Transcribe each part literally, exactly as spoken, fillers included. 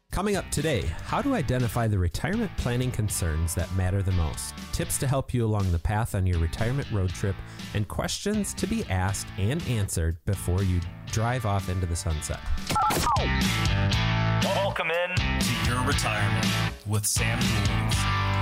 Coming up today, how to identify the retirement planning concerns that matter the most, tips to help you along the path on your retirement road trip, and questions to be asked and answered before you drive off into the sunset. Welcome in to Your Retirement with Sam Jules.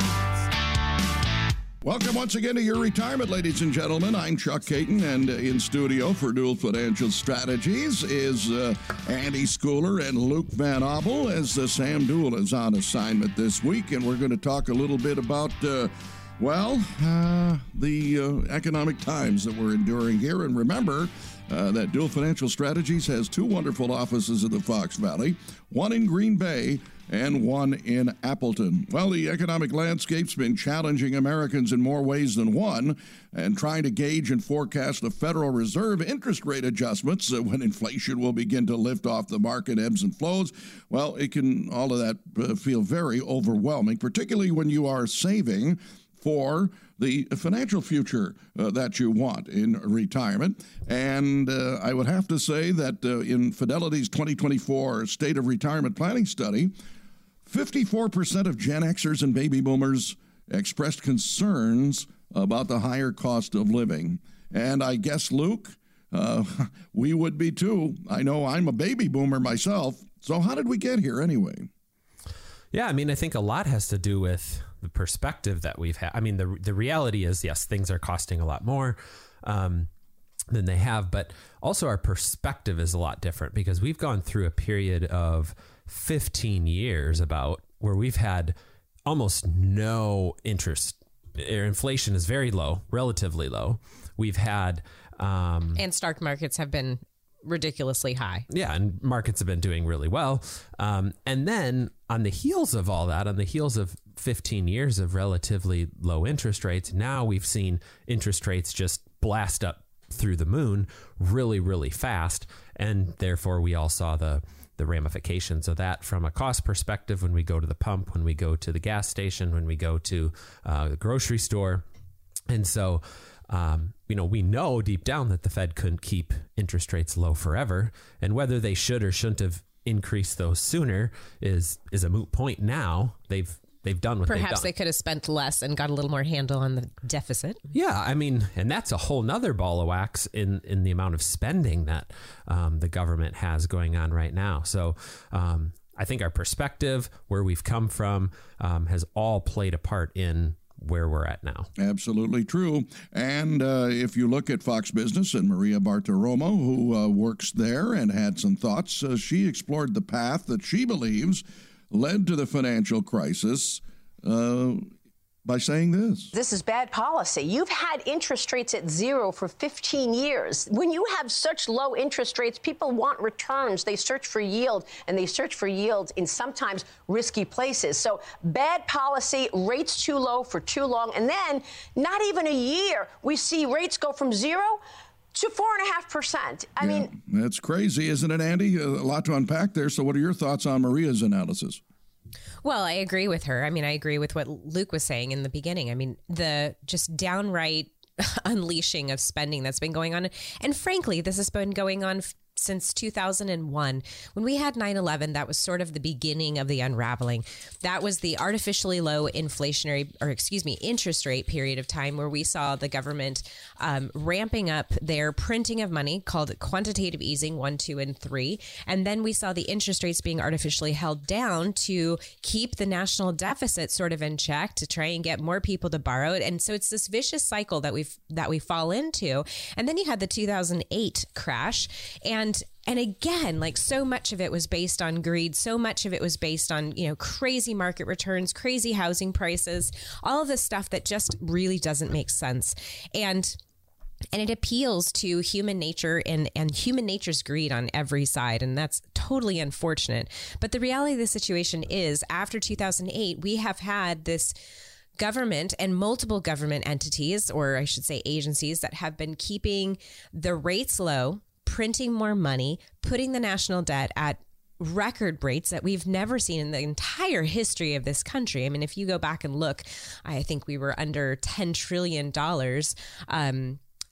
Welcome once again to Your Retirement, ladies and gentlemen. I'm Chuck Caton, and in studio for Dual Financial Strategies is uh, Andy Schooler and Luke Van Obel, as uh, Sam Dual is on assignment this week, and we're going to talk a little bit about, uh, well, uh, the uh, economic times that we're enduring here. And remember uh, that Dual Financial Strategies has two wonderful offices in the Fox Valley, one in Green Bay and one in Appleton. Well, the economic landscape's been challenging Americans in more ways than one, and trying to gauge and forecast the Federal Reserve interest rate adjustments uh, when inflation will begin to lift off the market ebbs and flows. Well, it can, all of that uh, feel very overwhelming, particularly when you are saving for the financial future uh, that you want in retirement. And uh, I would have to say that uh, in Fidelity's twenty twenty-four State of Retirement Planning Study, fifty-four percent of Gen Xers and baby boomers expressed concerns about the higher cost of living. And I guess, Luke, uh, we would be too. I know I'm a baby boomer myself. So how did we get here anyway? Yeah, I mean, I think a lot has to do with the perspective that we've had. I mean, the the reality is, yes, things are costing a lot more um, than they have, but also our perspective is a lot different because we've gone through a period of fifteen years about where we've had almost no interest. Inflation is very low, relatively low. We've had... Um, and stock markets have been ridiculously high. Yeah, and markets have been doing really well. Um, and then on the heels of all that, on the heels of fifteen years of relatively low interest rates, now we've seen interest rates just blast up through the moon really, really fast. And therefore, we all saw the the ramifications of that from a cost perspective when we go to the pump, when we go to the gas station, when we go to uh, the grocery store. And so, um, you know, we know deep down that the Fed couldn't keep interest rates low forever. And whether they should or shouldn't have increased those sooner is is a moot point now. They've They've done what Perhaps they've done. they could have spent less and got a little more handle on the deficit. Yeah, I mean, and that's a whole nother ball of wax in, in the amount of spending that um, the government has going on right now. So um, I think our perspective, where we've come from, um, has all played a part in where we're at now. Absolutely true. And uh, if you look at Fox Business and Maria Bartiromo, who uh, works there and had some thoughts, uh, she explored the path that she believes led to the financial crisis uh, by saying this. This is bad policy. You've had interest rates at zero for fifteen years. When you have such low interest rates, people want returns. They search for yield, and they search for yields in sometimes risky places. So bad policy, rates too low for too long. And then not even a year, we see rates go from zero to four and a half percent. I yeah, mean, that's crazy, isn't it, Andy? A lot to unpack there. So what are your thoughts on Maria's analysis? Well, I agree with her. I mean, I agree with what Luke was saying in the beginning. I mean, the just downright unleashing of spending that's been going on. And frankly, this has been going on f- since two thousand one. When we had nine eleven, that was sort of the beginning of the unraveling. That was the artificially low inflationary, or excuse me, interest rate period of time where we saw the government um, ramping up their printing of money, called quantitative easing one, two, and three. And then we saw the interest rates being artificially held down to keep the national deficit sort of in check, to try and get more people to borrow it. And so it's this vicious cycle that we've that we fall into. And then you had the two thousand eight crash, and And and again, like so much of it was based on greed. So much of it was based on, you know, crazy market returns, crazy housing prices, all of this stuff that just really doesn't make sense. And and it appeals to human nature and, and human nature's greed on every side. And that's totally unfortunate. But the reality of the situation is, after two thousand eight, we have had this government and multiple government entities, or I should say agencies, that have been keeping the rates low, printing more money, putting the national debt at record rates that we've never seen in the entire history of this country. I mean, if you go back and look, I think we were under ten trillion dollars um,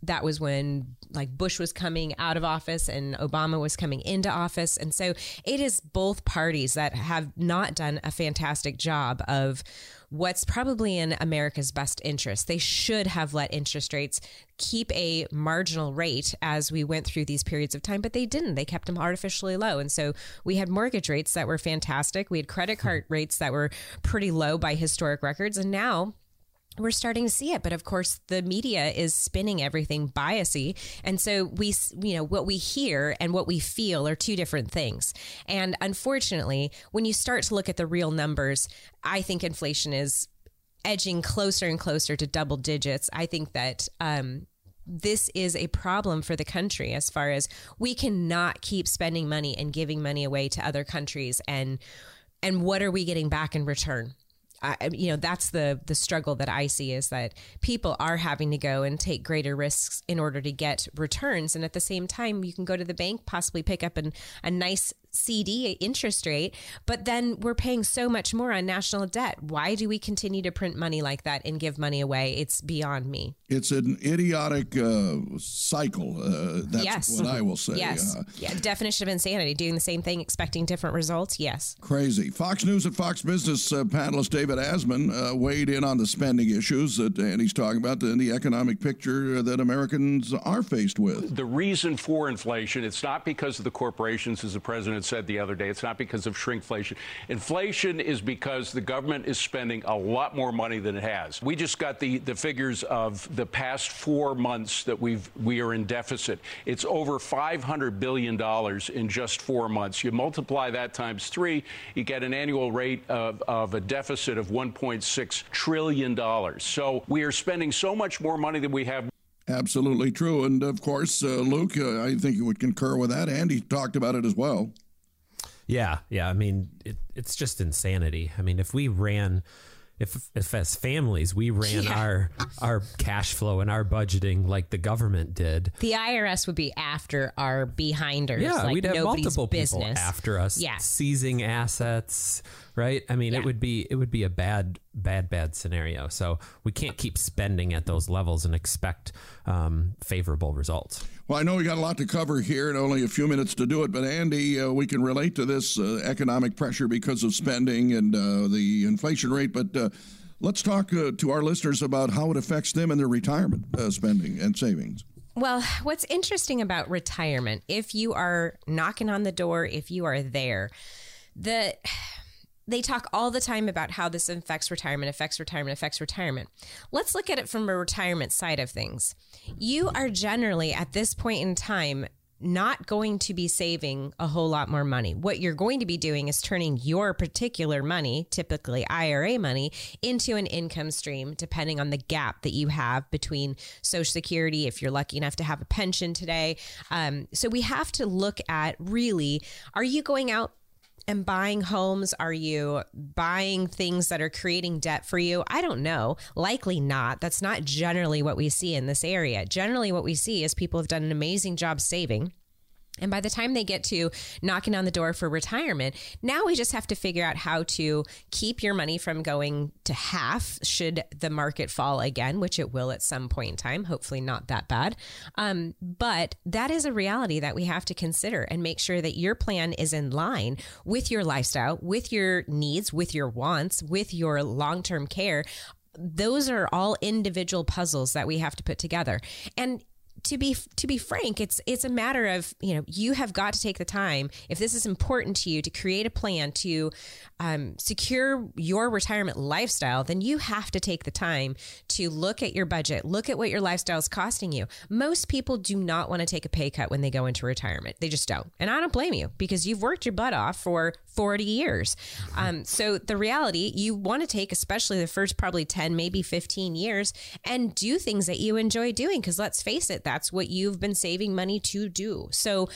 that was when like Bush was coming out of office and Obama was coming into office. And so it is both parties that have not done a fantastic job of what's probably in America's best interest. They should have let interest rates keep a marginal rate as we went through these periods of time, but they didn't. They kept them artificially low. And so we had mortgage rates that were fantastic. We had credit card rates that were pretty low by historic records. And now we're starting to see it. But of course, the media is spinning everything biasy. And so we, you know, what we hear and what we feel are two different things. And unfortunately, when you start to look at the real numbers, I think inflation is edging closer and closer to double digits. I think that um, this is a problem for the country as far as we cannot keep spending money and giving money away to other countries. And and what are we getting back in return? I, you know, that's the the struggle that I see, is that people are having to go and take greater risks in order to get returns. And at the same time, you can go to the bank, possibly pick up an, a nice C D interest rate, but then we're paying so much more on national debt. Why do we continue to print money like that and give money away? It's beyond me. It's an idiotic uh, cycle. Uh, that's yes. what I will say. Yes. Uh, yeah. Definition of insanity. Doing the same thing, expecting different results. Yes. Crazy. Fox News and Fox Business uh, panelist David Asman uh, weighed in on the spending issues that Andy's talking about, and the economic picture that Americans are faced with. The reason for inflation, it's not because of the corporations, as the president said the other day. It's not because of shrinkflation. Inflation is because the government is spending a lot more money than it has. We just got the, the figures of the past four months that we've we are in deficit. It's over five hundred billion dollars in just four months. You multiply that times three, you get an annual rate of, of a deficit of one point six trillion dollars. So we are spending so much more money than we have. Absolutely true. And of course, uh, Luke, uh, I think you would concur with that. Andy talked about it as well. Yeah, yeah. I mean, it, it's just insanity. I mean, if we ran, if if as families we ran yeah. our our cash flow and our budgeting like the government did, the I R S would be after our behinders. Yeah, like we'd have multiple business. people after us, yeah. seizing assets. Right. I mean, yeah. it would be it would be a bad, bad, bad scenario. So we can't keep spending at those levels and expect um, favorable results. Well, I know we got a lot to cover here and only a few minutes to do it. But, Andy, uh, we can relate to this uh, economic pressure because of spending and uh, the inflation rate. But uh, let's talk uh, to our listeners about how it affects them and their retirement uh, spending and savings. Well, what's interesting about retirement, if you are knocking on the door, if you are there, the... They talk all the time about how this affects retirement, affects retirement, affects retirement. Let's look at it from a retirement side of things. You are generally, at this point in time, not going to be saving a whole lot more money. What you're going to be doing is turning your particular money, typically I R A money, into an income stream, depending on the gap that you have between Social Security, if you're lucky enough to have a pension today. Um, so we have to look at really, are you going out and buying homes? Are you buying things that are creating debt for you? I don't know. Likely not. That's not generally what we see in this area. Generally, what we see is people have done an amazing job saving. And by the time they get to knocking on the door for retirement, now we just have to figure out how to keep your money from going to half should the market fall again, which it will at some point in time, hopefully not that bad. Um, but that is a reality that we have to consider and make sure that your plan is in line with your lifestyle, with your needs, with your wants, with your long-term care. Those are all individual puzzles that we have to put together. And To be to be frank, it's it's a matter of, you know, you have got to take the time, if this is important to you, to create a plan to um, secure your retirement lifestyle, then you have to take the time to look at your budget, look at what your lifestyle is costing you. Most people do not want to take a pay cut when they go into retirement. They just don't. And I don't blame you, because you've worked your butt off for forty years. Um, so the reality, you want to take, especially the first probably ten, maybe fifteen years, and do things that you enjoy doing. Because let's face it, that's what you've been saving money to do. So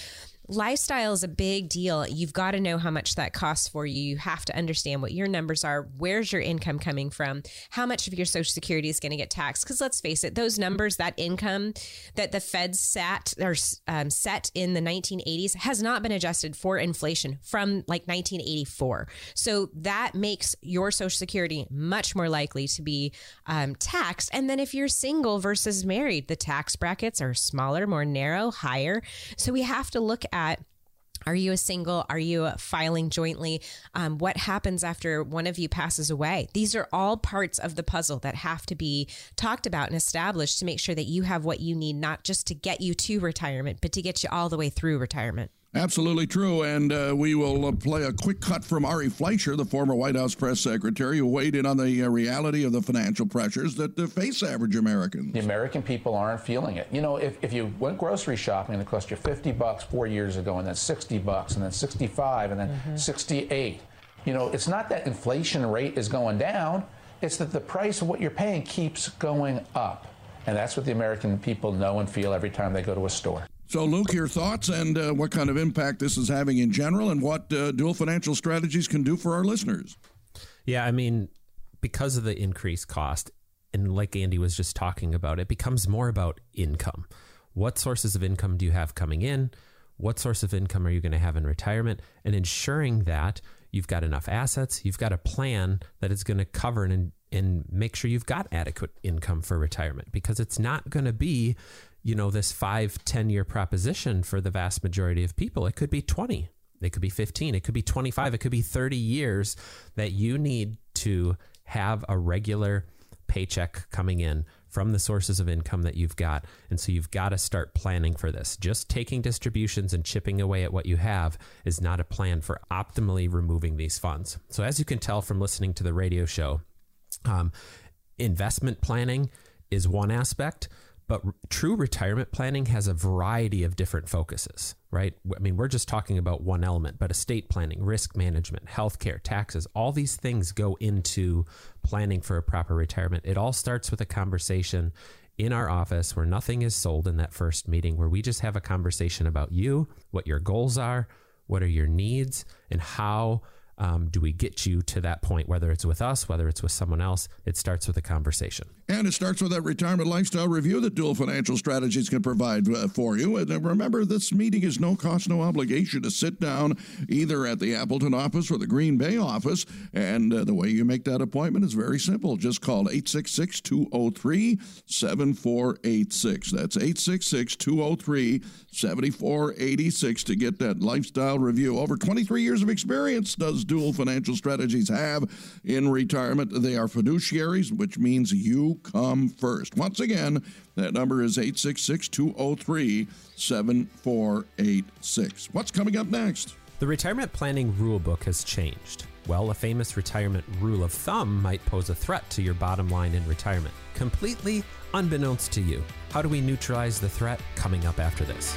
lifestyle is a big deal. You've got to know how much that costs for you. You have to understand what your numbers are. Where's your income coming from? How much of your Social Security is going to get taxed? Because let's face it, those numbers, that income that the Feds sat or um, set in the nineteen eighties has not been adjusted for inflation from like nineteen eighty-four. So that makes your Social Security much more likely to be um, taxed. And then if you're single versus married, the tax brackets are smaller, more narrow, higher. So we have to look at, are you a single? Are you filing jointly? Um, what happens after one of you passes away? These are all parts of the puzzle that have to be talked about and established to make sure that you have what you need, not just to get you to retirement, but to get you all the way through retirement. Absolutely true. And uh, we will uh, play a quick cut from Ari Fleischer, the former White House press secretary, who weighed in on the uh, reality of the financial pressures that uh, face average Americans. The American people aren't feeling it. You know, if, if you went grocery shopping and it cost you fifty bucks four years ago, and then sixty bucks, and then sixty-five, and then mm-hmm. sixty-eight, you know, it's not that inflation rate is going down. It's that the price of what you're paying keeps going up. And that's what the American people know and feel every time they go to a store. So, Luke, your thoughts and uh, what kind of impact this is having in general, and what uh, Dual Financial Strategies can do for our listeners? Yeah, I mean, because of the increased cost, and like Andy was just talking about, it becomes more about income. What sources of income do you have coming in? What source of income are you going to have in retirement? And ensuring that you've got enough assets, you've got a plan that is going to cover and, and make sure you've got adequate income for retirement, because it's not going to be, you know, this five, ten year proposition for the vast majority of people. It could be twenty, it could be fifteen, it could be twenty-five, it could be thirty years that you need to have a regular paycheck coming in from the sources of income that you've got. And so you've got to start planning for this. Just taking distributions and chipping away at what you have is not a plan for optimally removing these funds. So as you can tell from listening to the radio show, um, investment planning is one aspect, but r- true retirement planning has a variety of different focuses, right? I mean, we're just talking about one element, but estate planning, risk management, healthcare, taxes, all these things go into planning for a proper retirement. It all starts with a conversation in our office where nothing is sold in that first meeting, where we just have a conversation about you, what your goals are, what are your needs, and how Um, do we get you to that point, whether it's with us, whether it's with someone else? It starts with a conversation. And it starts with that retirement lifestyle review that Dual Financial Strategies can provide uh, for you. And uh, remember, this meeting is no cost, no obligation to sit down either at the Appleton office or the Green Bay office. And uh, the way you make that appointment is very simple. Just call eight six six, two oh three, seven four eight six. That's eight six six, two oh three, seven four eight six to get that lifestyle review. Over twenty-three years of experience does Dual Financial Strategies have in retirement. They are fiduciaries, which means you come first. Once again, that number is eight six six, two oh three, seven four eight six. What's coming up next? The retirement planning rule book has changed. Well, a famous retirement rule of thumb might pose a threat to your bottom line in retirement, completely unbeknownst to you. How do we neutralize the threat? Coming up after this.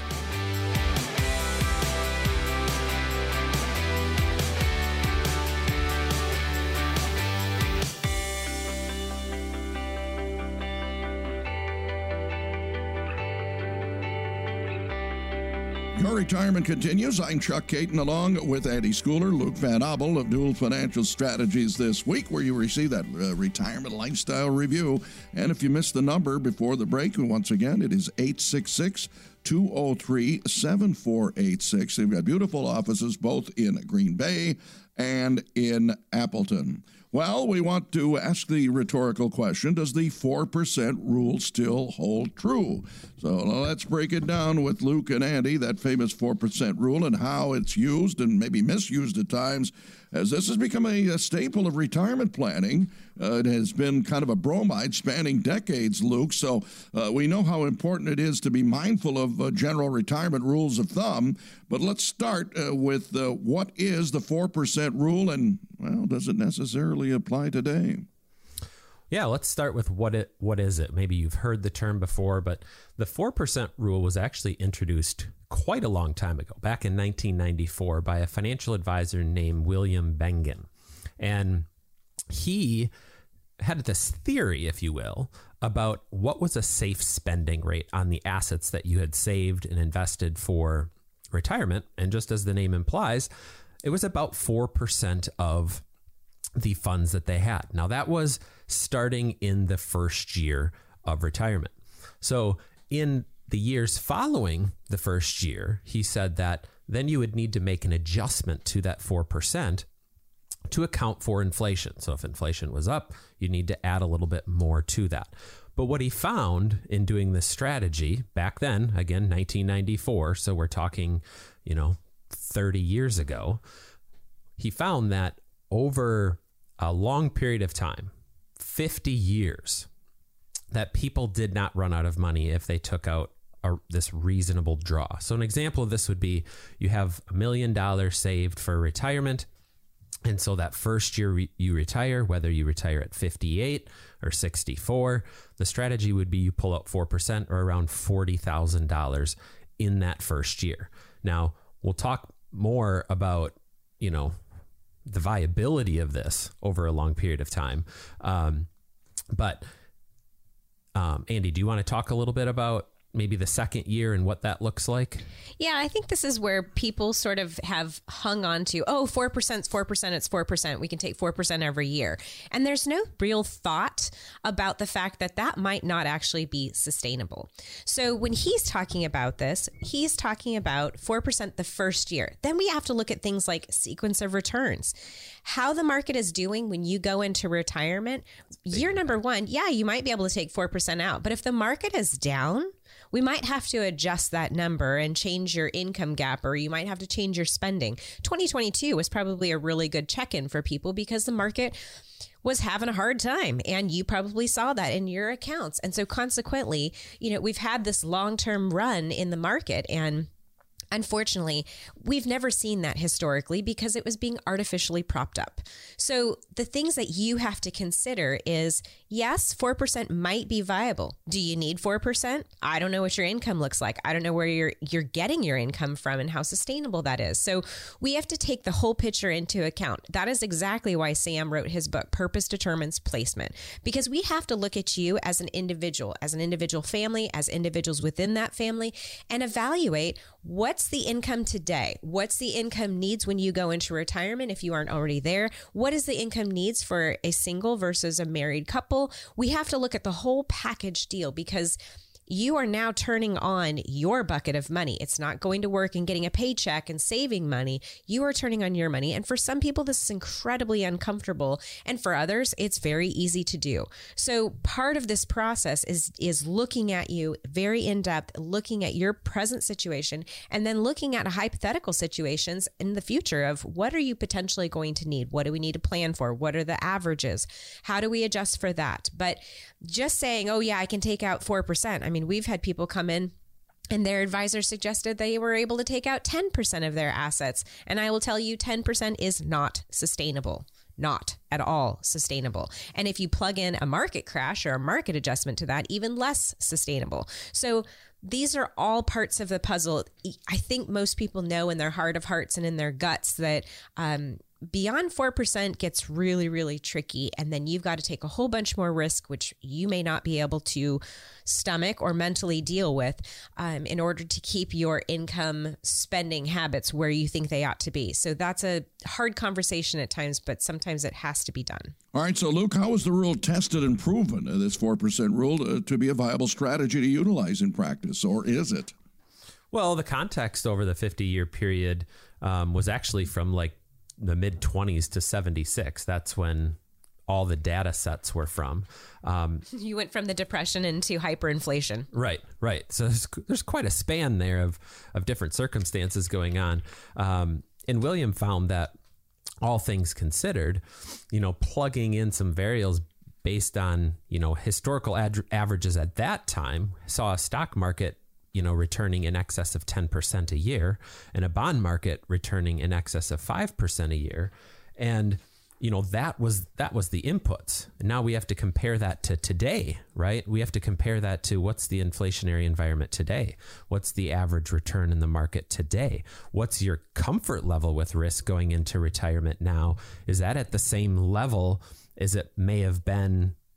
Your retirement continues. I'm Chuck Caton, along with Andy Schooler, Luke Van Obel of Dual Financial Strategies this week, where you receive that uh, retirement lifestyle review. And if you missed the number before the break, once again, it is eight six six, two oh three, seven four eight six. They've got beautiful offices both in Green Bay and in Appleton. Well, we want to ask the rhetorical question, does the four percent rule still hold true? So let's break it down with Luke and Andy, that famous four percent rule, and how it's used and maybe misused at times, as this has become a, a staple of retirement planning. Uh, it has been kind of a bromide spanning decades, Luke, so uh, we know how important it is to be mindful of uh, general retirement rules of thumb. But let's start uh, with uh, what is the four percent rule, and, well, does it necessarily apply today? Yeah, let's start with what it what is it? Maybe you've heard the term before, but the four percent rule was actually introduced quite a long time ago, back in nineteen ninety-four, by a financial advisor named William Bengen. And he had this theory, if you will, about what was a safe spending rate on the assets that you had saved and invested for retirement. And just as the name implies, it was about four percent of the funds that they had. Now, that was starting in the first year of retirement. So in the years following the first year, he said that then you would need to make an adjustment to that four percent to account for inflation. So if inflation was up, you need to add a little bit more to that. But what he found in doing this strategy back then, again, nineteen ninety-four, so we're talking, you know, thirty years ago, he found that over a long period of time, fifty years, that people did not run out of money if they took out a, this reasonable draw. So an example of this would be you have a million dollars saved for retirement. And so that first year re- you retire, whether you retire at fifty-eight or sixty-four, the strategy would be you pull out four percent or around forty thousand dollars in that first year. Now, we'll talk more about, you know, the viability of this over a long period of time. Um, but um, Andy, do you want to talk a little bit about maybe the second year and what that looks like? Yeah, I think this is where people sort of have hung on to, oh, four percent is four percent, it's four percent. We can take four percent every year. And there's no real thought about the fact that that might not actually be sustainable. So when he's talking about this, he's talking about four percent the first year. Then we have to look at things like sequence of returns. How the market is doing when you go into retirement, year number one, yeah, you might be able to take four percent out. But if the market is down, we might have to adjust that number and change your income gap, or you might have to change your spending. twenty twenty-two was probably a really good check-in for people because the market was having a hard time, and you probably saw that in your accounts. And so consequently, you know, we've had this long-term run in the market, and unfortunately, we've never seen that historically because it was being artificially propped up. So the things that you have to consider is, yes, four percent might be viable. Do you need four percent? I don't know what your income looks like. I don't know where you're you're getting your income from and how sustainable that is. So we have to take the whole picture into account. That is exactly why Sam wrote his book, Purpose Determines Placement, because we have to look at you as an individual, as an individual family, as individuals within that family, and evaluate what's the income today? What's the income needs when you go into retirement if you aren't already there? What is the income needs for a single versus a married couple? We have to look at the whole package deal because you are now turning on your bucket of money. It's not going to work and getting a paycheck and saving money. You are turning on your money. And for some people, this is incredibly uncomfortable. And for others, it's very easy to do. So part of this process is, is looking at you very in depth, looking at your present situation, and then looking at hypothetical situations in the future of what are you potentially going to need? What do we need to plan for? What are the averages? How do we adjust for that? But just saying, oh yeah, I can take out four percent. I mean, we've had people come in and their advisor suggested they were able to take out ten percent of their assets. And I will tell you, ten percent is not sustainable, not at all sustainable. And if you plug in a market crash or a market adjustment to that, even less sustainable. So these are all parts of the puzzle. I think most people know in their heart of hearts and in their guts that, um, beyond four percent gets really, really tricky. And then you've got to take a whole bunch more risk, which you may not be able to stomach or mentally deal with um, in order to keep your income spending habits where you think they ought to be. So that's a hard conversation at times, but sometimes it has to be done. All right. So, Luke, how is the rule tested and proven, uh, this four percent rule, uh, to be a viable strategy to utilize in practice, or is it? Well, the context over the fifty-year period um, was actually from like the mid twenties to seventy-six. That's when all the data sets were from. Um, you went from the Depression into hyperinflation. Right, right. So there's, there's quite a span there of, of different circumstances going on. Um, and William found that all things considered, you know, plugging in some variables based on, you know, historical ad- averages at that time, saw a stock market, you know, returning in excess of ten percent a year, and a bond market returning in excess of five percent a year. And, you know, that was, that was the inputs. And now we have to compare that to today, right? We have to compare that to what's the inflationary environment today? What's the average return in the market today? What's your comfort level with risk going into retirement now? Is that at the same level as it may have been,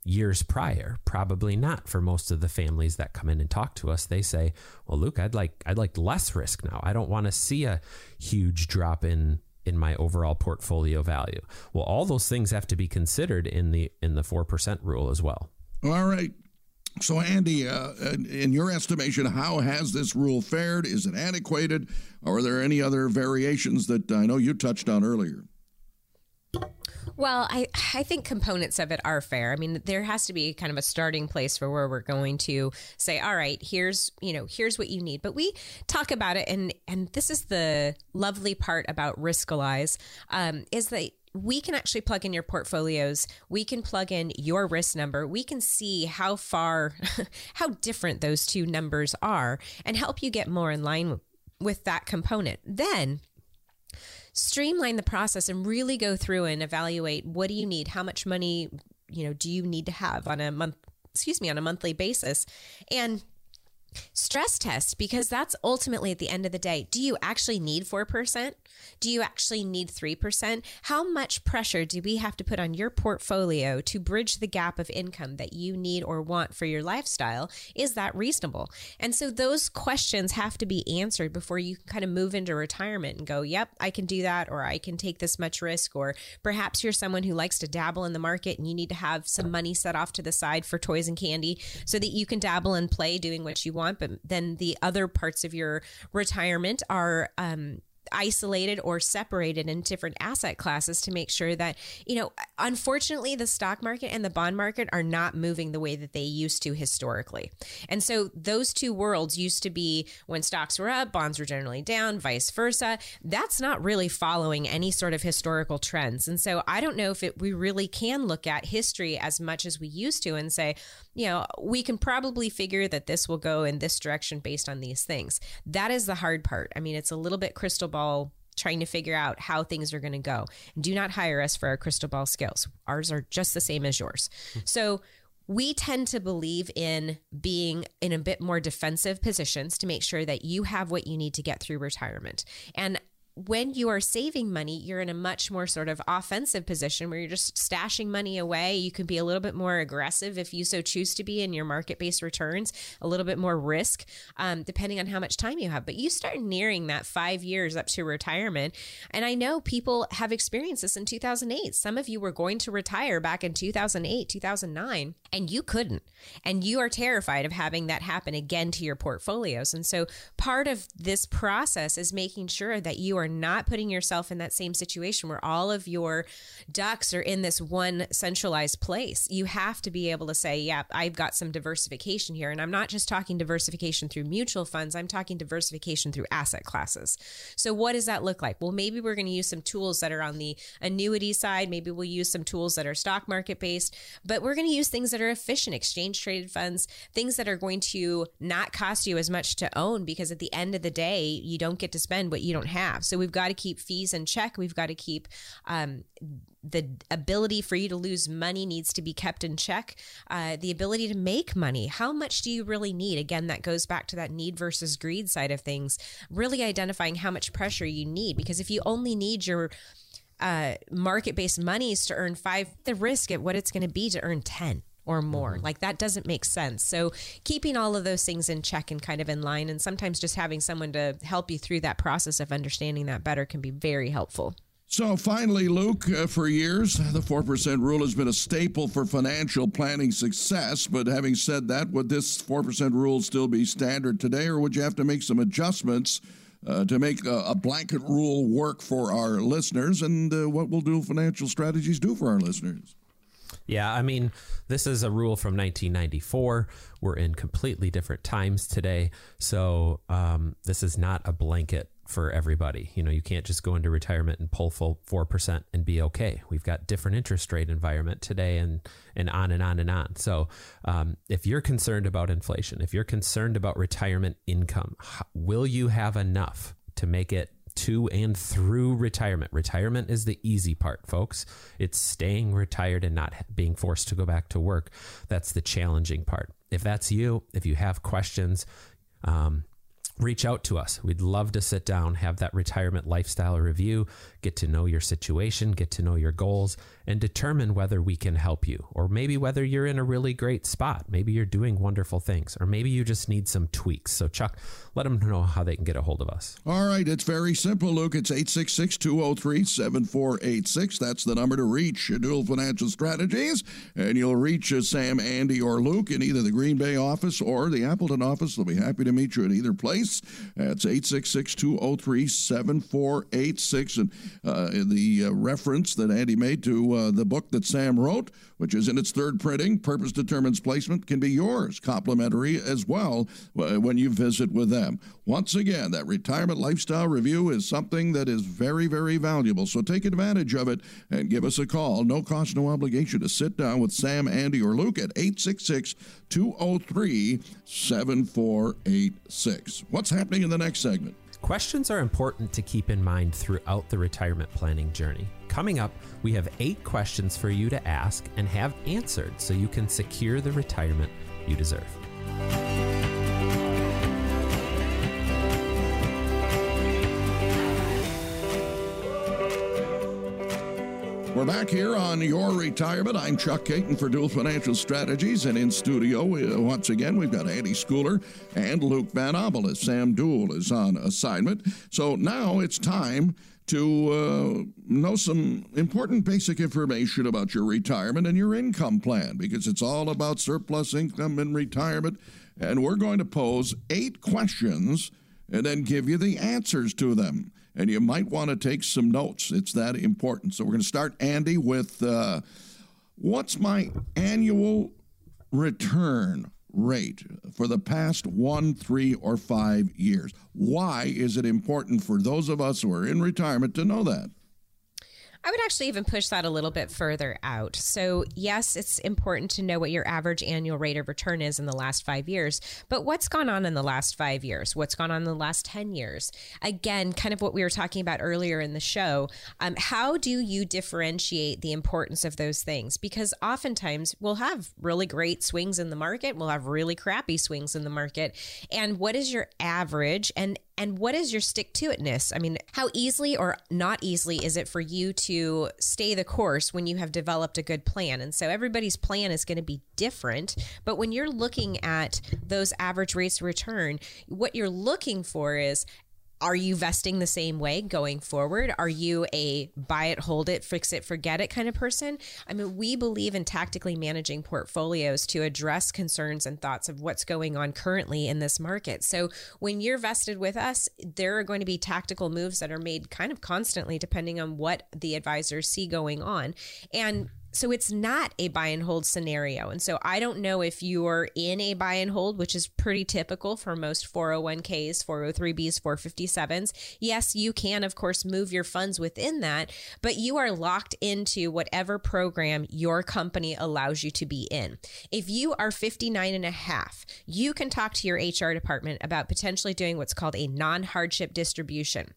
years prior? Probably not for most of the families that come in and talk to us. They say, well, Luke, I'd like I'd like less risk now. I don't want to see a huge drop in in my overall portfolio value. Well, all those things have to be considered in the in the four percent rule as well. All right. So, Andy, uh, in your estimation, how has this rule fared? Is it antiquated? Or are there any other variations that I know you touched on earlier? Well, I, I think components of it are fair. I mean, there has to be kind of a starting place for where we're going to say, all right, here's, you know, here's what you need. But we talk about it. And, and this is the lovely part about Riskalyze, um, is that we can actually plug in your portfolios. We can plug in your risk number. We can see how far, how different those two numbers are and help you get more in line with that component. Then streamline the process and really go through and evaluate, what do you need? How much money, you know, do you need to have on a month, excuse me, on a monthly basis? And stress test, because that's ultimately at the end of the day, do you actually need four percent? Do you actually need three percent? How much pressure do we have to put on your portfolio to bridge the gap of income that you need or want for your lifestyle? Is that reasonable? And so those questions have to be answered before you can kind of move into retirement and go, yep, I can do that, or I can take this much risk. Or perhaps you're someone who likes to dabble in the market and you need to have some money set off to the side for toys and candy so that you can dabble and play doing what you want. But then the other parts of your retirement are um, isolated or separated in different asset classes to make sure that, you know, unfortunately, the stock market and the bond market are not moving the way that they used to historically. And so those two worlds used to be when stocks were up, bonds were generally down, vice versa. That's not really following any sort of historical trends. And so I don't know if it, we really can look at history as much as we used to and say, you know, we can probably figure that this will go in this direction based on these things. That is the hard part. I mean, it's a little bit crystal ball trying to figure out how things are going to go. Do not hire us for our crystal ball skills. Ours are just the same as yours. So we tend to believe in being in a bit more defensive positions to make sure that you have what you need to get through retirement. And when you are saving money, you're in a much more sort of offensive position where you're just stashing money away. You can be a little bit more aggressive if you so choose to be in your market-based returns, a little bit more risk, um, depending on how much time you have. But you start nearing that five years up to retirement. And I know people have experienced this in two thousand eight. Some of you were going to retire back in two thousand eight, two thousand nine, and you couldn't. And you are terrified of having that happen again to your portfolios. And so part of this process is making sure that you are not putting yourself in that same situation where all of your ducks are in this one centralized place. You have to be able to say, yeah, I've got some diversification here. And I'm not just talking diversification through mutual funds. I'm talking diversification through asset classes. So what does that look like? Well, maybe we're going to use some tools that are on the annuity side. Maybe we'll use some tools that are stock market based, but we're going to use things that are efficient, exchange traded funds, things that are going to not cost you as much to own, because at the end of the day, you don't get to spend what you don't have. So we've got to keep fees in check. We've got to keep um, the ability for you to lose money needs to be kept in check. Uh, the ability to make money. How much do you really need? Again, that goes back to that need versus greed side of things, really identifying how much pressure you need. Because if you only need your uh, market-based monies to earn five, the risk at what it's going to be to earn ten or more. Mm-hmm. Like that doesn't make sense. So keeping all of those things in check and kind of in line, and sometimes just having someone to help you through that process of understanding that better can be very helpful. So finally, Luke, uh, for years, the four percent rule has been a staple for financial planning success. But having said that, would this four percent rule still be standard today, or would you have to make some adjustments uh, to make a, a blanket rule work for our listeners? And uh, what will Dual Financial Strategies do for our listeners? Yeah, I mean, this is a rule from nineteen ninety-four. We're in completely different times today. So um, this is not a blanket for everybody. You know, you can't just go into retirement and pull full four percent and be okay. We've got different interest rate environment today, and, and on and on and on. So um, if you're concerned about inflation, if you're concerned about retirement income, will you have enough to make it to and through retirement? Retirement is the easy part, folks. It's staying retired and not being forced to go back to work. That's the challenging part. If that's you, if you have questions, um, reach out to us. We'd love to sit down, have that retirement lifestyle review, get to know your situation, get to know your goals, and determine whether we can help you, or maybe whether you're in a really great spot. Maybe you're doing wonderful things, or maybe you just need some tweaks. So Chuck, let them know how they can get a hold of us. All right. It's very simple, Luke. It's eight six six, two oh three, seven four eight six. That's the number to reach Dual Financial Strategies. And you'll reach uh, Sam, Andy, or Luke in either the Green Bay office or the Appleton office. They'll be happy to meet you at either place. That's eight six six, two oh three, seven four eight six. And uh, the uh, reference that Andy made to uh, the book that Sam wrote, which is in its third printing, Purpose Determines Placement, can be yours, complimentary as well, uh, when you visit with them. Once again, that retirement lifestyle review is something that is very, very valuable. So take advantage of it and give us a call. No cost, no obligation to sit down with Sam, Andy, or Luke at eight six six, two oh three, seven four eight six. What's happening in the next segment? Questions are important to keep in mind throughout the retirement planning journey. Coming up, we have eight questions for you to ask and have answered so you can secure the retirement you deserve. We're back here on Your Retirement. I'm Chuck Caton for Dual Financial Strategies, and in studio, we, uh, once again, we've got Andy Schooler and Luke Van Obel as Sam Dual is on assignment. So now it's time to uh, know some important basic information about your retirement and your income plan, because it's all about surplus income and retirement. And we're going to pose eight questions and then give you the answers to them. And you might want to take some notes. It's that important. So we're going to start, Andy, with uh, what's my annual return rate for the past one, three, or five years? Why is it important for those of us who are in retirement to know that? I would actually even push that a little bit further out. So yes, it's important to know what your average annual rate of return is in the last five years, but what's gone on in the last five years? What's gone on in the last ten years? Again, kind of what we were talking about earlier in the show. Um, how do you differentiate the importance of those things? Because oftentimes we'll have really great swings in the market. We'll have really crappy swings in the market. And what is your average? And And what is your stick-to-itness? I mean, how easily or not easily is it for you to stay the course when you have developed a good plan? And so everybody's plan is going to be different. But when you're looking at those average rates of return, what you're looking for is, are you vesting the same way going forward? Are you a buy it, hold it, fix it, forget it kind of person? I mean, we believe in tactically managing portfolios to address concerns and thoughts of what's going on currently in this market. So when you're vested with us, there are going to be tactical moves that are made kind of constantly depending on what the advisors see going on. And so it's not a buy and hold scenario. And so I don't know if you're in a buy and hold, which is pretty typical for most four oh one k's, four oh three b's, four fifty-sevens. Yes, you can, of course, move your funds within that, but you are locked into whatever program your company allows you to be in. If you are fifty-nine and a half, you can talk to your H R department about potentially doing what's called a non-hardship distribution.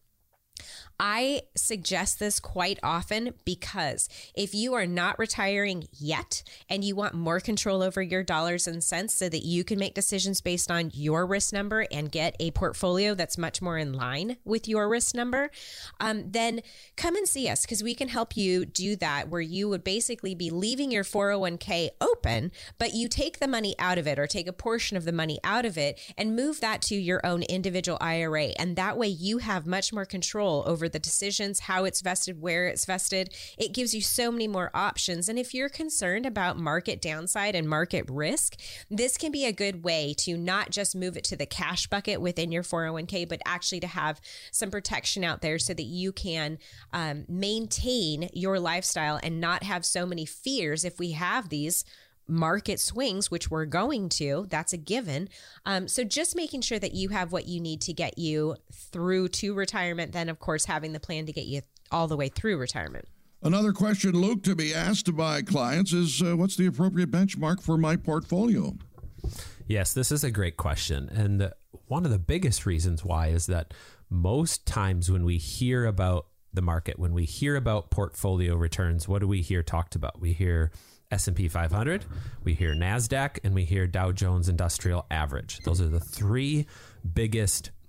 I suggest this quite often because if you are not retiring yet and you want more control over your dollars and cents so that you can make decisions based on your risk number and get a portfolio that's much more in line with your risk number, um, then come and see us because we can help you do that, where you would basically be leaving your four oh one k open, but you take the money out of it or take a portion of the money out of it and move that to your own individual I R A. And that way you have much more control over the decisions, how it's vested, where it's vested. It gives you so many more options. And if you're concerned about market downside and market risk, this can be a good way to not just move it to the cash bucket within your four oh one k, but actually to have some protection out there so that you can um, maintain your lifestyle and not have so many fears if we have these market swings, which we're going to, that's a given. Um, so just making sure that you have what you need to get you through to retirement, then of course having the plan to get you all the way through retirement. Another question, Luke, to be asked by clients is uh, what's the appropriate benchmark for my portfolio? Yes, this is a great question. And the, one of the biggest reasons why is that most times when we hear about the market, when we hear about portfolio returns, what do we hear talked about? We hear S and P five hundred, we hear NASDAQ, and we hear Dow Jones Industrial Average. Those are the three biggest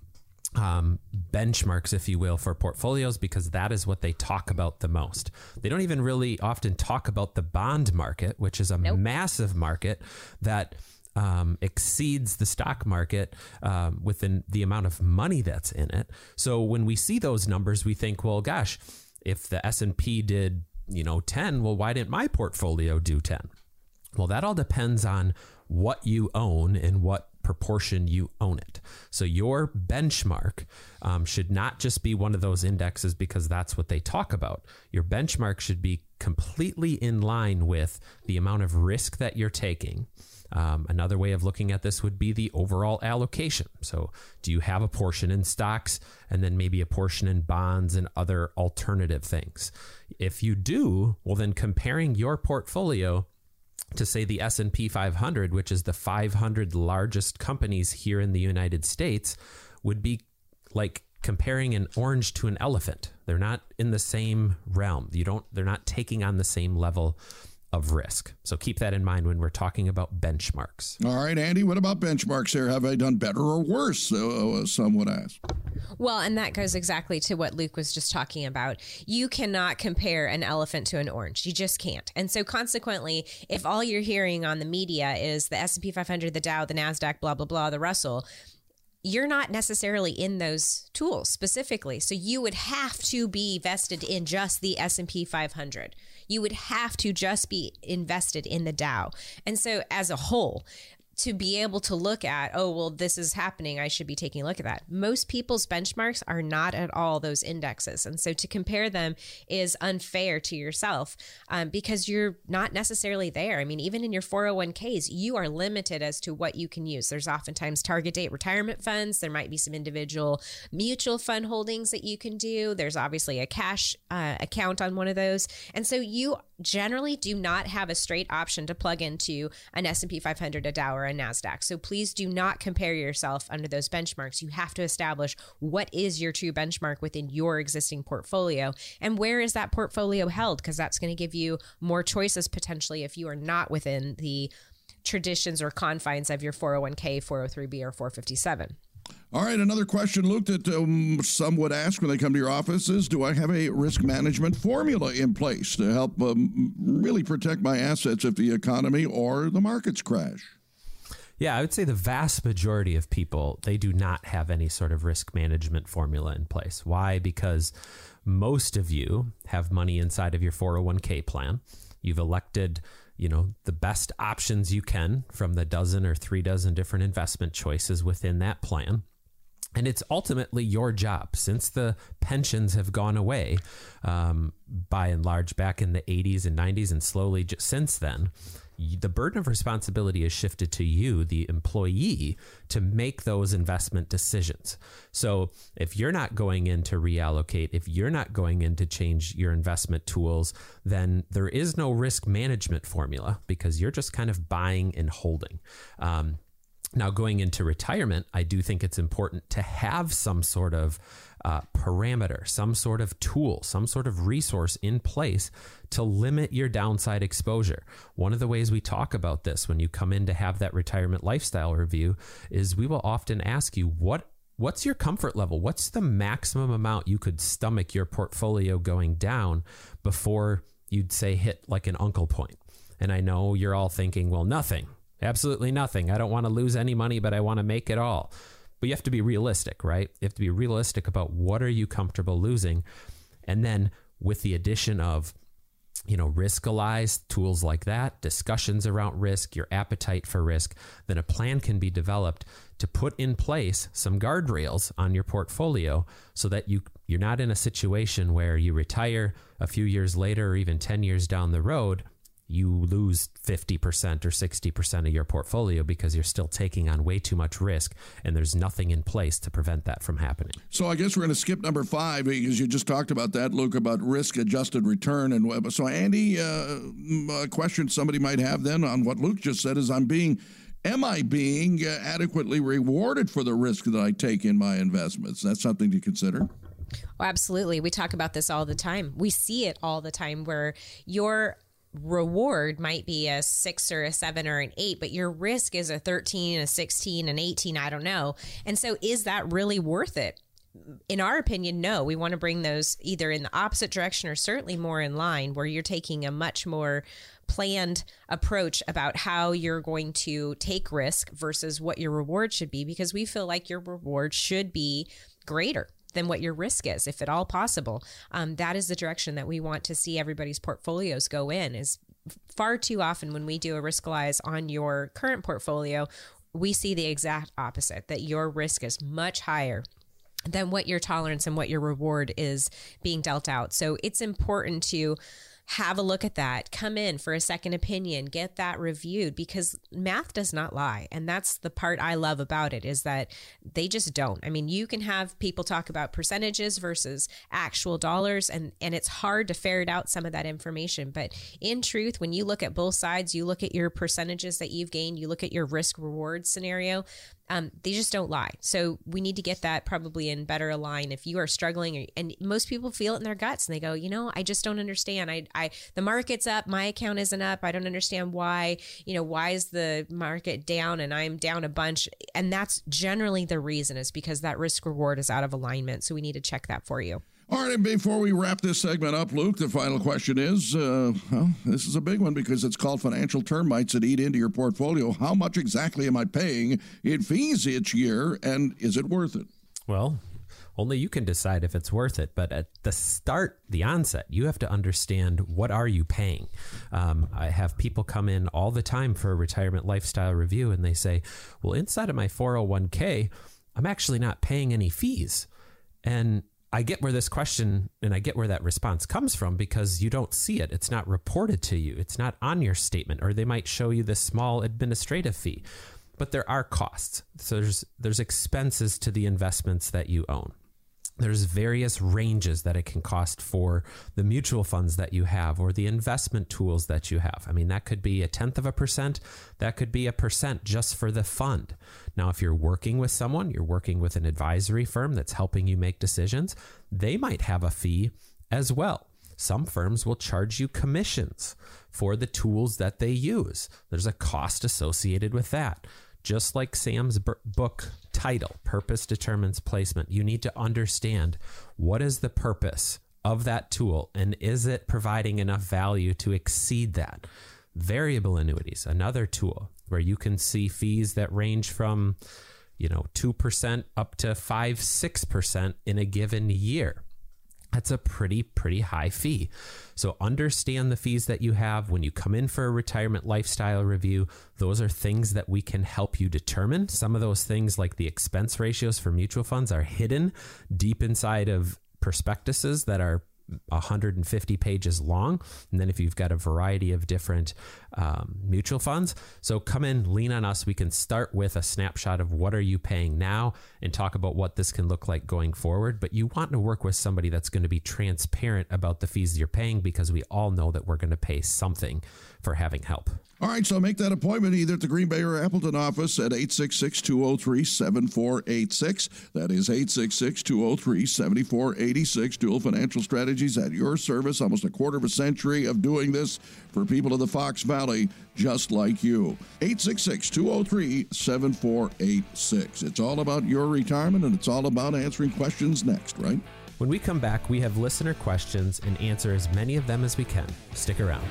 um, benchmarks, if you will, for portfolios, because that is what they talk about the most. They don't even really often talk about the bond market, which is a nope. massive market that um, exceeds the stock market um, within the amount of money that's in it. So when we see those numbers, we think, well, gosh, if the S and P did, you know, ten, well, why didn't my portfolio do ten? Well, that all depends on what you own and what proportion you own it. So your benchmark um, should not just be one of those indexes because that's what they talk about. Your benchmark should be completely in line with the amount of risk that you're taking. Um, another way of looking at this would be the overall allocation. So do you have a portion in stocks and then maybe a portion in bonds and other alternative things? If you do, well, then comparing your portfolio to say the S and P five hundred, which is the five hundred largest companies here in the United States, would be like comparing an orange to an elephant. They're not in the same realm. You don't, they're not taking on the same level of risk. So keep that in mind when we're talking about benchmarks. All right, Andy, what about benchmarks here? Have they done better or worse? Uh, some would ask. Well, and that goes exactly to what Luke was just talking about. You cannot compare an elephant to an orange. You just can't. And so consequently, if all you're hearing on the media is the S and P five hundred, the Dow, the NASDAQ, blah, blah, blah, the Russell, you're not necessarily in those tools specifically. So you would have to be vested in just the S and P five hundred. You would have to just be invested in the Dow. And so as a whole, to be able to look at, oh, well, this is happening, I should be taking a look at that. Most people's benchmarks are not at all those indexes. And so to compare them is unfair to yourself um, because you're not necessarily there. I mean, even in your four oh one k's, you are limited as to what you can use. There's oftentimes target date retirement funds. There might be some individual mutual fund holdings that you can do. There's obviously a cash uh, account on one of those. And so you generally do not have a straight option to plug into an S and P five hundred, a Dow, or a NASDAQ. So please do not compare yourself under those benchmarks. You have to establish what is your true benchmark within your existing portfolio and where is that portfolio held, because that's going to give you more choices potentially if you are not within the traditions or confines of your four oh one k, four oh three b, or four fifty-seven. All right, another question, Luke, that um, some would ask when they come to your office is, do I have a risk management formula in place to help um, really protect my assets if the economy or the markets crash? Yeah, I would say the vast majority of people, they do not have any sort of risk management formula in place. Why? Because most of you have money inside of your four oh one k plan. You've elected, you know, the best options you can from the dozen or three dozen different investment choices within that plan. And it's ultimately your job, since the pensions have gone away um, by and large back in the eighties and nineties and slowly just since then. The burden of responsibility is shifted to you, the employee, to make those investment decisions. So if you're not going in to reallocate, if you're not going in to change your investment tools, then there is no risk management formula because you're just kind of buying and holding. Um, Now, going into retirement, I do think it's important to have some sort of uh, parameter, some sort of tool, some sort of resource in place to limit your downside exposure. One of the ways we talk about this when you come in to have that retirement lifestyle review is we will often ask you, what what's your comfort level? What's the maximum amount you could stomach your portfolio going down before you'd say hit like an uncle point? And I know you're all thinking, well, nothing. Absolutely nothing. I don't want to lose any money, but I want to make it all. But you have to be realistic, right? You have to be realistic about what are you comfortable losing. And then with the addition of, you know, Riskalyze, tools like that, discussions around risk, your appetite for risk, then a plan can be developed to put in place some guardrails on your portfolio so that you, you're not in a situation where you retire a few years later or even ten years down the road, you lose fifty percent or sixty percent of your portfolio because you're still taking on way too much risk and there's nothing in place to prevent that from happening. So I guess we're going to skip number five because you just talked about that, Luke, about risk-adjusted return. And so, Andy, uh, a question somebody might have then on what Luke just said is, I'm being, am I being uh, adequately rewarded for the risk that I take in my investments? That's something to consider. Oh, absolutely. We talk about this all the time. We see it all the time where your reward might be a six or a seven or an eight, but your risk is a thirteen, a sixteen, an eighteen, I don't know. And so is that really worth it? in our opinion, no, we want to bring those either in the opposite direction or certainly more in line, where you're taking a much more planned approach about how you're going to take risk versus what your reward should be, because we feel like your reward should be greater than what your risk is, if at all possible. Um, that is the direction that we want to see everybody's portfolios go in. Is far too often when we do a Riskalyze on your current portfolio, we see the exact opposite, that your risk is much higher than what your tolerance and what your reward is being dealt out. So it's important to have a look at that, come in for a second opinion, get that reviewed, because math does not lie. And that's the part I love about it, is that they just don't. I mean, you can have people talk about percentages versus actual dollars, and, and it's hard to ferret out some of that information. But in truth, when you look at both sides, you look at your percentages that you've gained, you look at your risk reward scenario, Um, they just don't lie. So we need to get that probably in better align. If you are struggling, and most people feel it in their guts and they go, you know, I just don't understand. I, I, the market's up, my account isn't up. I don't understand why, you know, why is the market down and I'm down a bunch? And that's generally the reason, is because that risk reward is out of alignment. So we need to check that for you. All right, and before we wrap this segment up, Luke, the final question is, uh, well, this is a big one because it's called financial termites that eat into your portfolio. How much exactly am I paying in fees each year, and is it worth it? Well, only you can decide if it's worth it. But at the start, the onset, you have to understand, what are you paying? Um, I have people come in all the time for a retirement lifestyle review, and they say, well, inside of my four oh one k, I'm actually not paying any fees. And I get where this question and I get where that response comes from, because you don't see it. It's not reported to you. It's not on your statement, or they might show you this small administrative fee. But there are costs. So there's there's expenses to the investments that you own. There's various ranges that it can cost for the mutual funds that you have, or the investment tools that you have. I mean, that could be a tenth of a percent. That could be a percent just for the fund. Now, if you're working with someone, you're working with an advisory firm that's helping you make decisions, they might have a fee as well. Some firms will charge you commissions for the tools that they use. There's a cost associated with that. Just like Sam's b- book title, Purpose Determines Placement, you need to understand, what is the purpose of that tool, and is it providing enough value to exceed that? Variable annuities, another tool where you can see fees that range from, you know, two percent up to five, six percent in a given year. That's a pretty, pretty high fee. So understand the fees that you have when you come in for a retirement lifestyle review. Those are things that we can help you determine. Some of those things, like the expense ratios for mutual funds, are hidden deep inside of prospectuses that are one hundred fifty pages long. And then if you've got a variety of different um, mutual funds, so come in, lean on us. We can start with a snapshot of what are you paying now and talk about what this can look like going forward. But you want to work with somebody that's going to be transparent about the fees you're paying, because we all know that we're going to pay something for having help. All right, so make that appointment either at the Green Bay or Appleton office at eight six six, two oh three, seven four eight six. That is eight six six, two oh three, seven four eight six. Dual Financial Strategies at your service. Almost a quarter of a century of doing this for people of the Fox Valley just like you. eight six six, two oh three, seven four eight six. It's all about your retirement, and it's all about answering questions next, right? When we come back, we have listener questions and answer as many of them as we can. Stick around.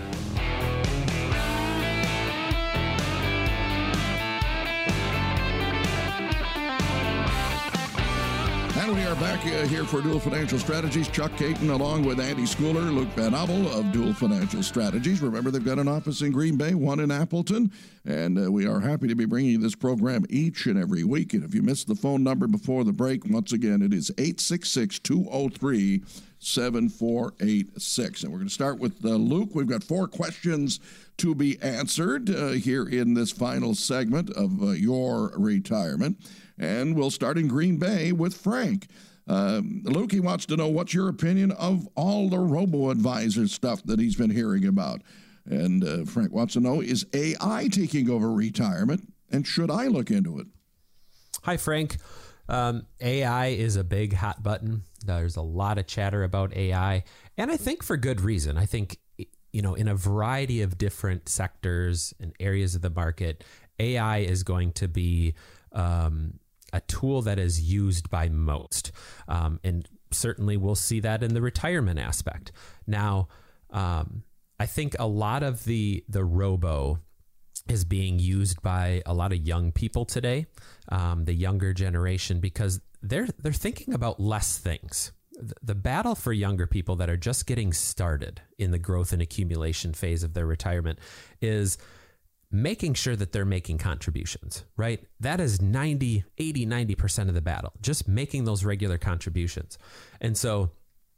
And we are back uh, here for Dual Financial Strategies. Chuck Caton along with Andy Schooler, Luke Van Obel of Dual Financial Strategies. Remember, they've got an office in Green Bay, one in Appleton, and uh, we are happy to be bringing you this program each and every week. And if you missed the phone number before the break, once again, it is eight six six, two oh three, seven four eight six. And we're going to start with uh, Luke. We've got four questions to be answered uh, here in this final segment of uh, your retirement. And we'll start in Green Bay with Frank. Um, Luke, he wants to know, what's your opinion of all the robo-advisor stuff that he's been hearing about? And uh, Frank wants to know, is A I taking over retirement, and should I look into it? Hi, Frank. Um, A I is a big hot button. There's a lot of chatter about A I, and I think for good reason. I think, you know, in a variety of different sectors and areas of the market, A I is going to be um, a tool that is used by most. Um, and certainly we'll see that in the retirement aspect. Now, um, I think a lot of the the robo is being used by a lot of young people today, um, the younger generation, because they're they're thinking about less things. The, the battle for younger people that are just getting started in the growth and accumulation phase of their retirement is making sure that they're making contributions, right? That is ninety, eighty, ninety percent of the battle, just making those regular contributions. And so,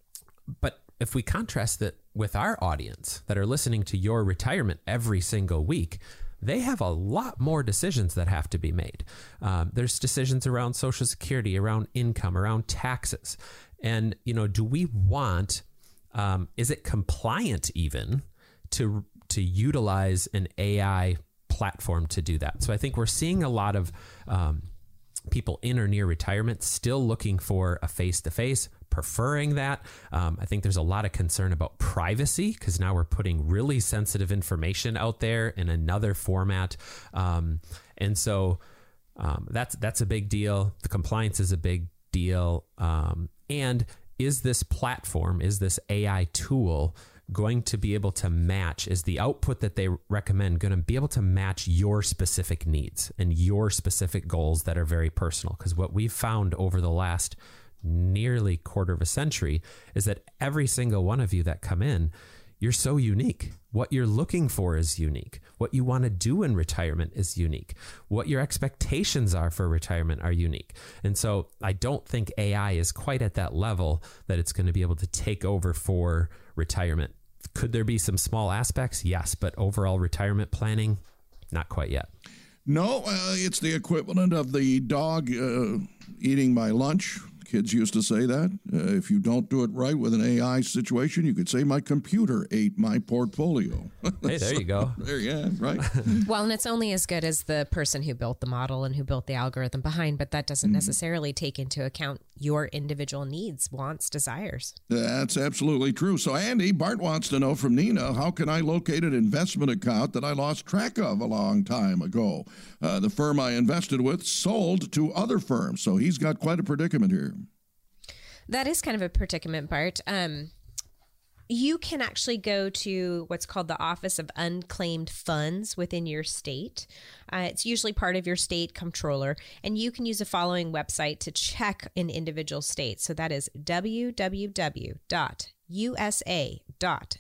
but if we contrast that with our audience that are listening to your retirement every single week, they have a lot more decisions that have to be made. Um, there's decisions around Social Security, around income, around taxes. And, you know, do we want, um, is it compliant even to to utilize an A I platform to do that? So I think we're seeing a lot of um, people in or near retirement still looking for a face-to-face, preferring that. Um, I think there's a lot of concern about privacy because now we're putting really sensitive information out there in another format. Um, and so um, that's that's a big deal. The compliance is a big deal. Um, and is this platform, is this A I tool going to be able to match, is the output that they recommend going to be able to match your specific needs and your specific goals that are very personal? Because what we've found over the last nearly quarter of a century is that every single one of you that come in, you're so unique. What you're looking for is unique. What you want to do in retirement is unique. What your expectations are for retirement are unique. And so I don't think A I is quite at that level that it's going to be able to take over for retirement. Could there be some small aspects? Yes, but overall retirement planning, not quite yet. No, uh, it's the equivalent of the dog uh, eating my lunch. Kids used to say that. Uh, if you don't do it right with an A I situation, you could say my computer ate my portfolio. Hey, there so, you go. There you go, right? Well, and it's only as good as the person who built the model and who built the algorithm behind, but that doesn't mm. necessarily take into account your individual needs, wants, desires. That's absolutely true. So, Andy, Bart wants to know from Nina, how can I locate an investment account that I lost track of a long time ago? Uh, the firm I invested with sold to other firms, so he's got quite a predicament here. That is kind of a predicament, Bart. Um, you can actually go to what's called the Office of Unclaimed Funds within your state. Uh, it's usually part of your state comptroller, and you can use the following website to check an individual state. So that is w w w dot u s a dot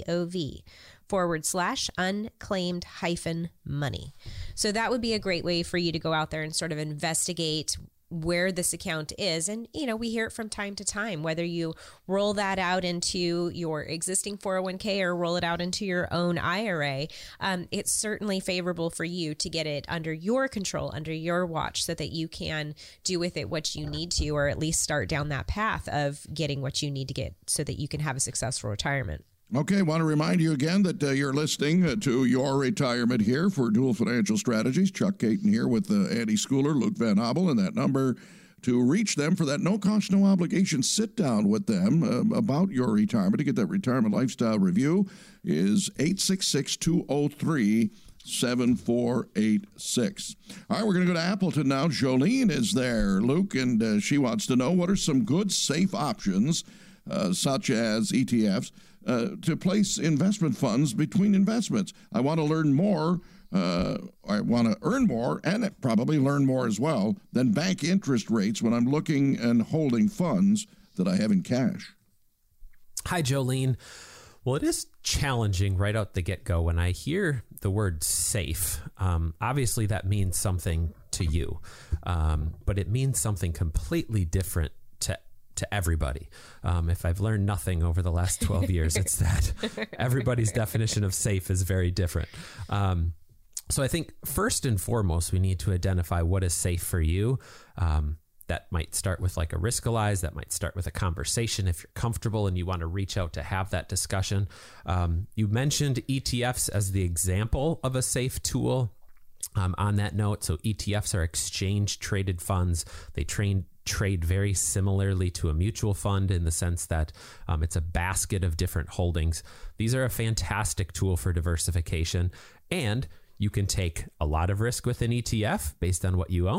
gov forward slash unclaimed hyphen money. So that would be a great way for you to go out there and sort of investigate where this account is. And, you know, we hear it from time to time, whether you roll that out into your existing four oh one k or roll it out into your own I R A. Um, it's certainly favorable for you to get it under your control, under your watch, so that you can do with it what you need to, or at least start down that path of getting what you need to get so that you can have a successful retirement. Okay, I want to remind you again that uh, you're listening uh, to Your Retirement here for Dual Financial Strategies. Chuck Caton here with uh, Andy Schooler, Luke Van Obel, and that number to reach them for that no-cost, no-obligation sit-down with them uh, about your retirement to get that retirement lifestyle review is eight six six, two oh three, seven four eight six. All right, we're going to go to Appleton now. Jolene is there, Luke, and uh, she wants to know what are some good, safe options, uh, such as E T Fs, Uh, to place investment funds between investments. I want to learn more, uh, I want to earn more, and probably learn more as well, than bank interest rates when I'm looking and holding funds that I have in cash. Hi, Jolene. Well, it is challenging right out the get-go when I hear the word safe. Um, obviously, that means something to you, um, but it means something completely different to to everybody. Um, if I've learned nothing over the last twelve years, it's that everybody's definition of safe is very different. Um, so I think first and foremost, we need to identify what is safe for you. Um, that might start with like a Riskalyze. That might start with a conversation if you're comfortable and you want to reach out to have that discussion. Um, you mentioned E T Fs as the example of a safe tool. Um, on that note, so E T Fs are exchange traded funds. They train trade very similarly to a mutual fund in the sense that um, it's a basket of different holdings. These are a fantastic tool for diversification, and you can take a lot of risk with an E T F based on what you own,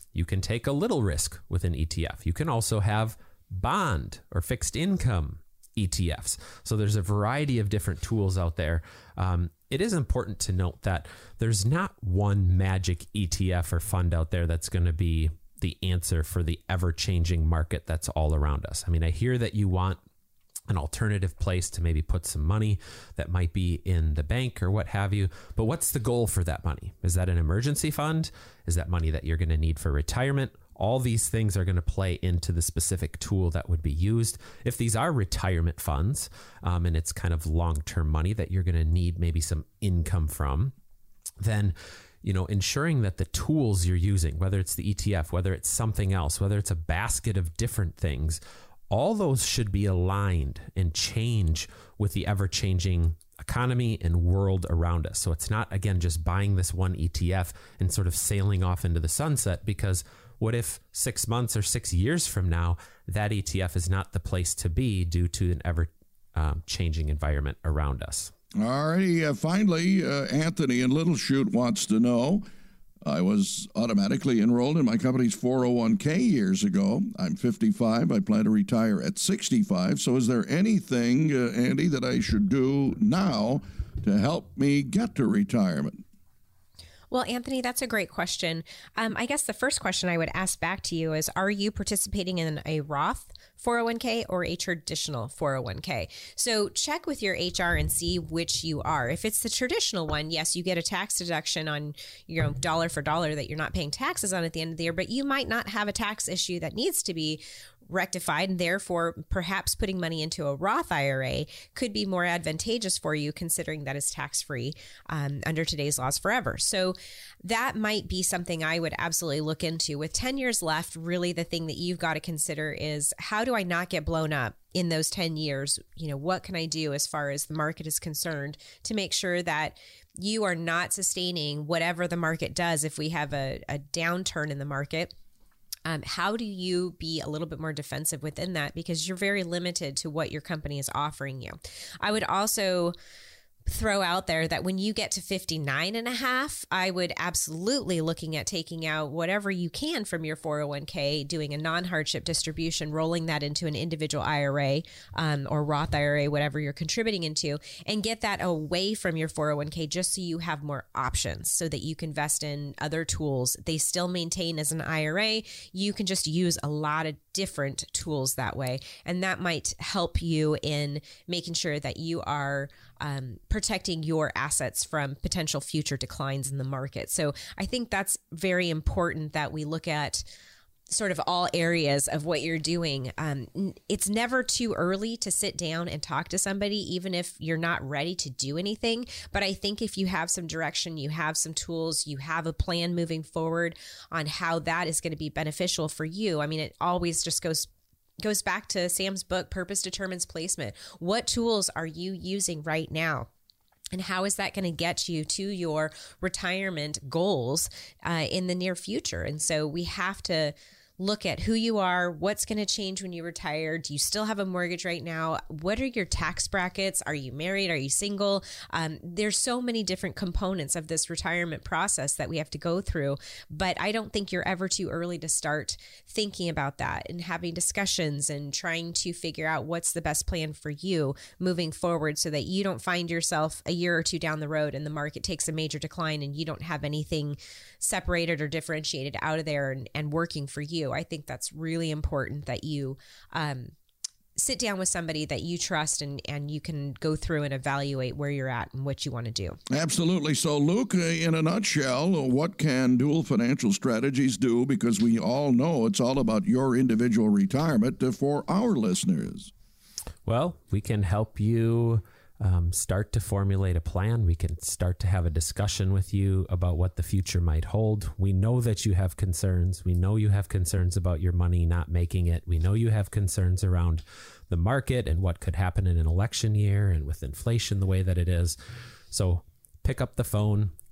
You can take a little risk with an E T F. You can also have bond or fixed income E T Fs. So there's a variety of different tools out there. Um, it is important to note that there's not one magic E T F or fund out there that's going to be the answer for the ever-changing market that's all around us. I mean, I hear that you want an alternative place to maybe put some money that might be in the bank or what have you. But what's the goal for that money? Is that an emergency fund? Is that money that you're going to need for retirement? All these things are going to play into the specific tool that would be used. If these are retirement funds, um, and it's kind of long-term money that you're going to need maybe some income from, then you know, ensuring that the tools you're using, whether it's the E T F, whether it's something else, whether it's a basket of different things, all those should be aligned and change with the ever-changing economy and world around us. So it's not, again, just buying this one E T F and sort of sailing off into the sunset, because what if six months or six years from now, that E T F is not the place to be due to an ever-changing um, environment around us? All righty. Uh, finally, uh, Anthony in Little Chute wants to know, I was automatically enrolled in my company's four oh one k years ago. I'm fifty-five. I plan to retire at sixty-five. So is there anything, uh, Andy, that I should do now to help me get to retirement? Well, Anthony, that's a great question. Um, I guess the first question I would ask back to you is, are you participating in a Roth four oh one k or a traditional four oh one k? So check with your H R and see which you are. If it's the traditional one, yes, you get a tax deduction on, you know, dollar for dollar that you're not paying taxes on at the end of the year, but you might not have a tax issue that needs to be rectified, and therefore perhaps putting money into a Roth I R A could be more advantageous for you, considering that is tax-free um, under today's laws forever. So that might be something I would absolutely look into. With ten years left, really the thing that you've got to consider is, how do I not get blown up in those ten years? You know, what can I do as far as the market is concerned to make sure that you are not sustaining whatever the market does if we have a, a downturn in the market? Um, how do you be a little bit more defensive within that? Because you're very limited to what your company is offering you. I would also throw out there that when you get to fifty-nine and a half, I would absolutely looking at taking out whatever you can from your four oh one k, doing a non-hardship distribution, rolling that into an individual I R A um, or Roth I R A, whatever you're contributing into, and get that away from your four oh one k just so you have more options so that you can invest in other tools. They still maintain as an I R A. You can just use a lot of different tools that way. And that might help you in making sure that you are um, protecting your assets from potential future declines in the market. So I think that's very important that we look at sort of all areas of what you're doing. Um, it's never too early to sit down and talk to somebody, even if you're not ready to do anything. But I think if you have some direction, you have some tools, you have a plan moving forward on how that is going to be beneficial for you. I mean, it always just goes goes back to Sam's book, Purpose Determines Placement. What tools are you using right now? And how is that going to get you to your retirement goals uh, in the near future? And so we have to look at who you are, what's going to change when you retire. Do you still have a mortgage right now? What are your tax brackets? Are you married? Are you single? Um, there's so many different components of this retirement process that we have to go through. But I don't think you're ever too early to start thinking about that and having discussions and trying to figure out what's the best plan for you moving forward so that you don't find yourself a year or two down the road and the market takes a major decline and you don't have anything separated or differentiated out of there and, and working for you. I think that's really important that you um, sit down with somebody that you trust and, and you can go through and evaluate where you're at and what you want to do. Absolutely. So, Luke, uh, in a nutshell, what can Dual Financial Strategies do? Because we all know it's all about your individual retirement uh, for our listeners. Well, we can help you Um, start to formulate a plan. We can start to have a discussion with you about what the future might hold. We know that you have concerns. We know you have concerns about your money not making it. We know you have concerns around the market and what could happen in an election year and with inflation the way that it is. So pick up the phone,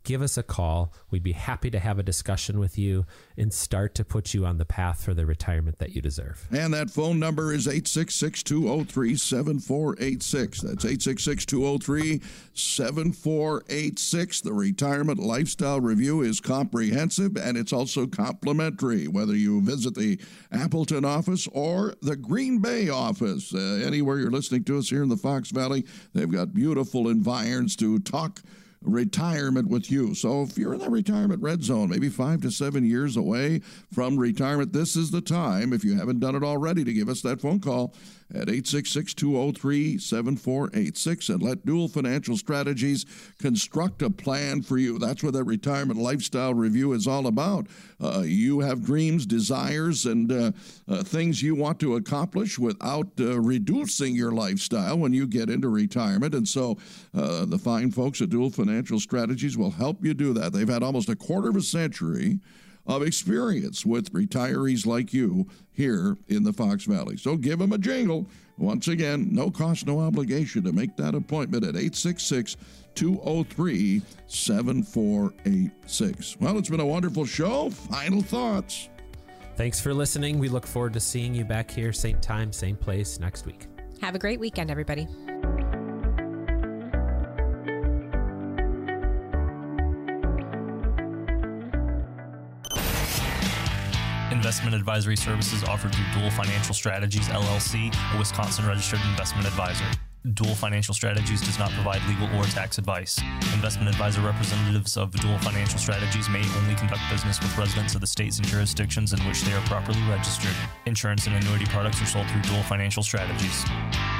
give us a call. We'd be happy to have a discussion with you and start to put you on the path for the retirement that you deserve. And that phone number is eight six six, two oh three, seven four eight six. That's eight six six, two oh three, seven four eight six. The Retirement Lifestyle Review is comprehensive and it's also complimentary, whether you visit the Appleton office or the Green Bay office. Uh, anywhere you're listening to us here in the Fox Valley, they've got beautiful environs to talk retirement with you. So if you're in that retirement red zone, maybe five to seven years away from retirement, this is the time, if you haven't done it already, to give us that phone call at eight six six, two oh three, seven four eight six and let Dual Financial Strategies construct a plan for you. That's what that Retirement Lifestyle Review is all about. Uh, you have dreams, desires, and uh, uh, things you want to accomplish without uh, reducing your lifestyle when you get into retirement. And so uh, the fine folks at Dual Financial Strategies will help you do that. They've had almost a quarter of a century of experience with retirees like you here in the Fox Valley. So give them a jingle. Once again, no cost, no obligation to make that appointment at eight six six, two oh three, seven four eight six. Well, it's been a wonderful show. Final thoughts. Thanks for listening. We look forward to seeing you back here, same time, same place next week. Have a great weekend, everybody. Investment advisory services offered through Dual Financial Strategies, L L C, a Wisconsin-registered investment advisor. Dual Financial Strategies does not provide legal or tax advice. Investment advisor representatives of Dual Financial Strategies may only conduct business with residents of the states and jurisdictions in which they are properly registered. Insurance and annuity products are sold through Dual Financial Strategies.